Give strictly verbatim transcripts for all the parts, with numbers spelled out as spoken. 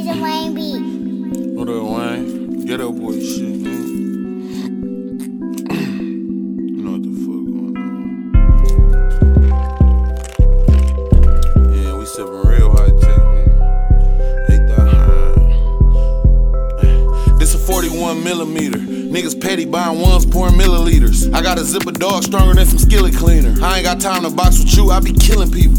It's a Wayne beat. What up, Wayne? Ghetto boy shit, man. You know what the fuck going on. Yeah, we sippin' real high tech, man. Ain't that high? This a forty-one millimeter. Niggas petty buying ones, pouring milliliters. I got a zipper dog stronger than some skillet cleaner. I ain't got time to box with you, I be killing people.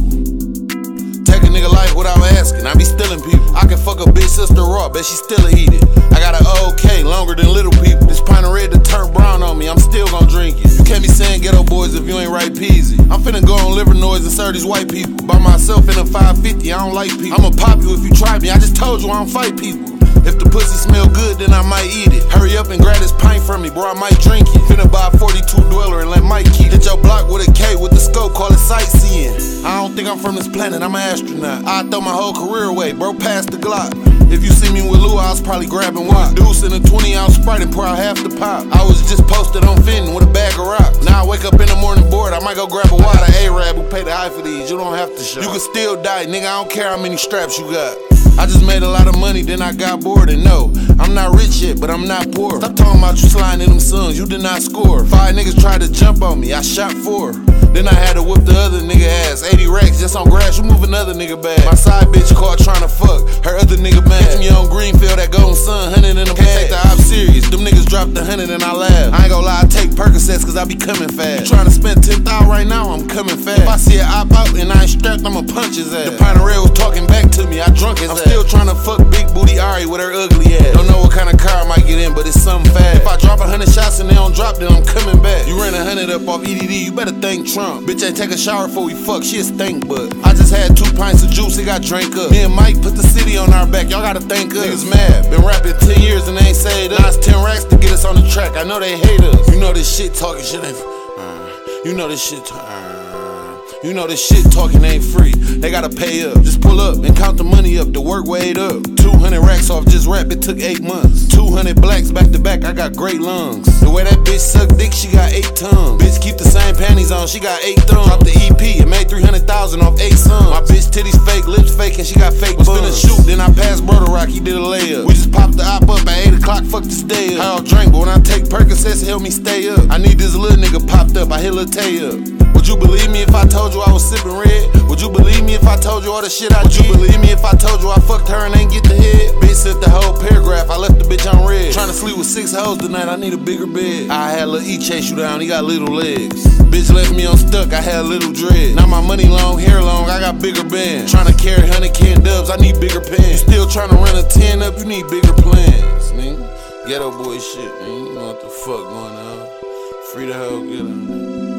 Take a nigga life without asking, I be stealing people. I can fuck a bitch sister raw, bet she still eat it. I got an OK longer than little people. This pint of red to turn brown on me, I'm still gon' drink it. You can't be saying ghetto boys if you ain't right peasy. I'm finna go on liver noise and serve these white people. By myself in a five fifty, I don't like people. I'ma pop you if you try me, I just told you I don't fight people. If the pussy smell good, then I might eat it. Hurry up and grab this pint from me, bro, I might drink it. Finna buy a forty-two dweller and let Mike keep it. Hit your block with a K with the scope, call it sightseeing. I don't think I'm from this planet, I'm an astronaut. I throw my whole career away, bro, pass the Glock. If you see me with Lou, I was probably grabbing one deuce in a twenty ounce Sprite and pour out half the pop. I was just posted on Fenton with a bag of rocks. Now I wake up in the morning bored, I might go grab a water. A-Rab who paid the high for these, you don't have to show. You can still die, nigga, I don't care how many straps you got. I just made a lot of money, then I got bored, and no, I'm not rich yet, but I'm not poor. Stop talking about you sliding in them sons, you did not score. Five niggas tried to jump on me, I shot four. Then I had to whip the other nigga ass. eighty racks just on grass, you move another nigga bag. My side bitch caught trying to fuck, her other nigga mad. Catch me on Greenfield, that golden sun, hundred in the bag. Can't take the op serious, them niggas dropped the hundred and I laugh. I ain't gon' lie, I take Percocets cause I be coming fast. You tryna spend ten thousand right now, I'm coming fast. If I see an op out and I ain't strapped, I'ma punch his ass. The pint of red was talking back to me, I drunk his ass. I'm still tryna fuck big booty Ari with her ugly ass. Don't know what kind of car I might get in, but it's something fast. If I drop a hundred shots and they don't drop, then I'm coming back. You ran a hundred up off E D D, you better thank Trump. Bitch ain't take a shower before we fuck, she a stink butt. I just had two pints of juice, it got drank up. Me and Mike put the city on our back, y'all gotta thank us. Niggas mad, been rapping ten years and they ain't saved us. Now it's ten racks to get us on the track, I know they hate us. You know this shit talking shit ain't uh, You know this shit uh, You know this shit talking ain't free, they gotta pay up. Just pull up and count the money up, the work weighed up. Two hundred racks off just rap, it took eight months. Two hundred blacks back to back, I got great lungs. The way that bitch suck dick, she got eight tongues. Bitch keep the same panties on, she got eight thumbs. Dropped the E P, it made three hundred thousand off eight sons. My bitch titties fake, lips fake, and she got fake buns. Was finna shoot, then I passed Brother Rock, he did a layup. We just popped the op up at eight o'clock, fuck this day up. I don't drink, but when I take Percocets, it help me stay up. I need this little nigga popped up, I hit Lil Tay up. Would you believe me if I told you I was sipping red? Would you believe me if I told you all the shit I did? Would you believe me if I told you I fucked her and ain't get the head? Bitch sent the whole paragraph, I left the bitch on red. Tryna sleep with six hoes tonight, I need a bigger bed. I had Lil E chase you down, he got little legs. Bitch left me on stuck, I had little dread. Now my money long, hair long, I got bigger bands. Tryna carry hundred can dubs, I need bigger pants. You still tryna run a ten up, you need bigger plans, nigga. Ghetto boy shit, man. You know what the fuck going on. Free the hell, get him, man.